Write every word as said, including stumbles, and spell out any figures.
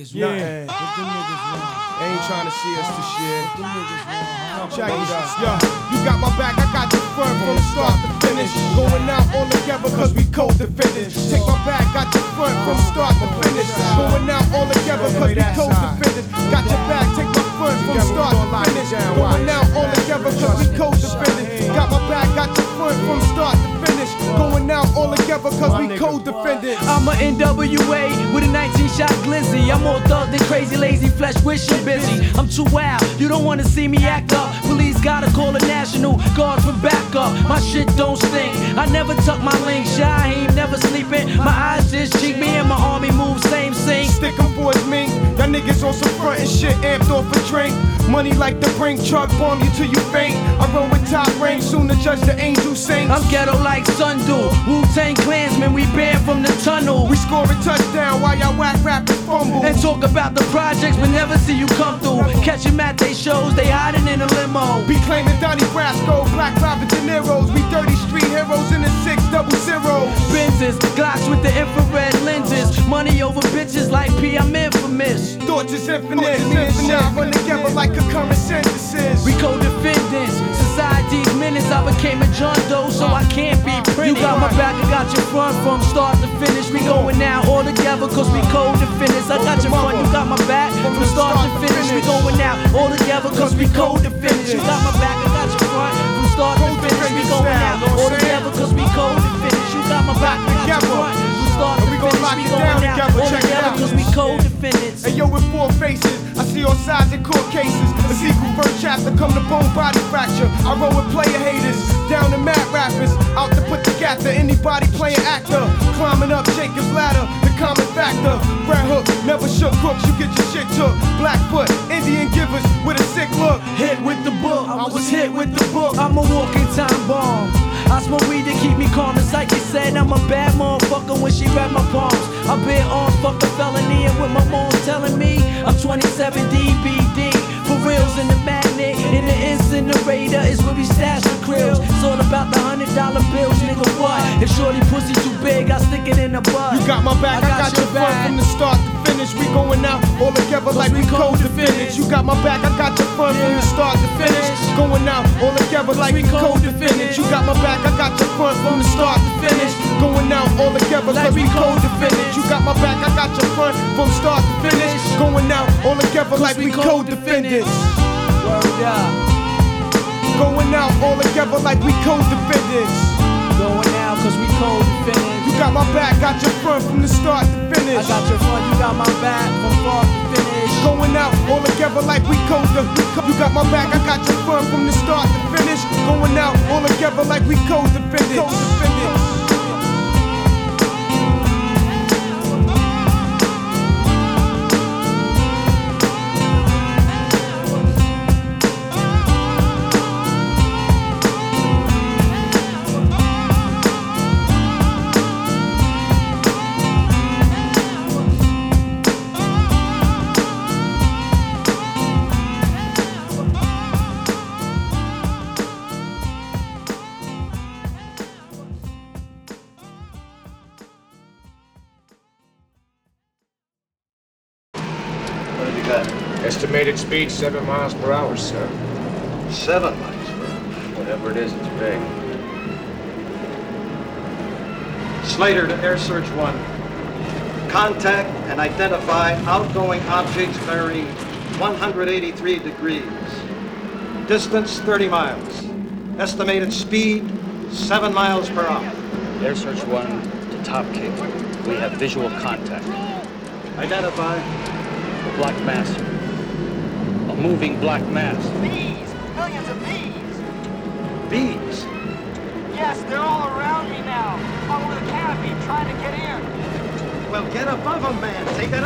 niggas Yeah. nothing. What them niggas want? They ain't trying to see us to shit. What them niggas want? Check it out. Yo, you got my back, I got your front from start to finish. Going out all together cause we co-defendants. Take my back, got your front from start to finish. Going out all together cause we co-defendants. Got your back, take my front from start to finish. Going out all together cause we co-defendants. Got my back, got your front from start to finish. Going out all together cause we co-defendants. I'm a N W A with a nineteen shot glizzy. I'm more thug than crazy, lazy, flesh wishing busy. I'm too wild, you don't wanna see me act up. Police gotta call a national guard for backup. My shit don't stink, I never tuck my link. Shy, ain't never sleeping. My eyes just cheat me and my army moves same sync. Stick 'em boys mink, y'all niggas on some front and shit, amped off a drink. Money like the brink truck, bomb you till you faint. I roll with top range, soon to judge the angel saints. I'm ghetto like Sundu, Wu-Tang Klansman, we banned from the tunnel. We score a touchdown while y'all whack rappers fumble. And talk about the projects, but never see you come through. Catch 'em at they shows, they hiding in a limo. Be claiming Donnie Brasco, Black Robert De Niro's. We dirty street heroes in the six double zero. Benzes, Glocks with the infrared lenses. Money over bitches like P, I'm infamous. Thoughts is infinite, me and Shot run together like concurrent sentences. We co-defendants, society's menace. I became a John Doe, so I can't be printed. You got my back, I got your front from start to finish. We going now all together cause we co-defendants. I got your front, you got my back from start to finish. We going now all together cause we co-defendants. You got my back, I got your front from start to finish. We going now all together cause we co-defendants. You got my back, I got your front from start to finish. We going now all together cause we co-defendants. Hey yo, with four faces, I see all sides in court cases. A sequel first chapter, come to bone body fracture. I roll with player haters, down to mad rappers. Out to put the gap to anybody playing actor. Climbing up Jacob's ladder, the common factor. Brad Hook, never shook crooks, you get your shit took. Blackfoot, Indian givers with a sick look. Hit with the book, I was hit with the book. I'm a walking time bomb. I smoke weed to keep me calm. The psychic said I'm a bad motherfucker when she read my palms. I bear arms, fuck a felony, and with my mom telling me I'm twenty-seven D B D. For reals in the magnet, in the incinerator is where we stash the krills. It's all about the hundred dollar bills, nigga. What? If shorty pussy too big, I stick it in the butt. You got my back, I got, I got your front from the start to finish. We going out all together like we co-defendants. You got my back, I got your front from the start to finish. Going out all together like we co-defendants. You got my back, I got your front from the start to finish. Going out all together like we co-defendants. You got my back, I got your front from start to finish. Going out all together like we co-defendants. Word up. Going out all together like we co-defendants. Going out cause we co-defendants. You got my back, got your front from the start to finish. I got your front, you got my back from start to finish. Going out all together like we co-defendants. You got my back, I got your front from the start to finish. Going out all together like we co-defendants. Co-defendants. What have you got? Estimated speed seven miles per hour, sir. Seven miles per hour. Whatever it is, it's big. Slater to Air Search One. Contact and identify outgoing objects varying one hundred eighty-three degrees. Distance thirty miles. Estimated speed seven miles per hour. Air Search One to Top Cape. We have visual contact. Identify. A black mass. A moving black mass. Bees! Millions of bees! Bees. Yes, they're all around me now. Over the canopy, trying to get in. Well, get above them, man. Take it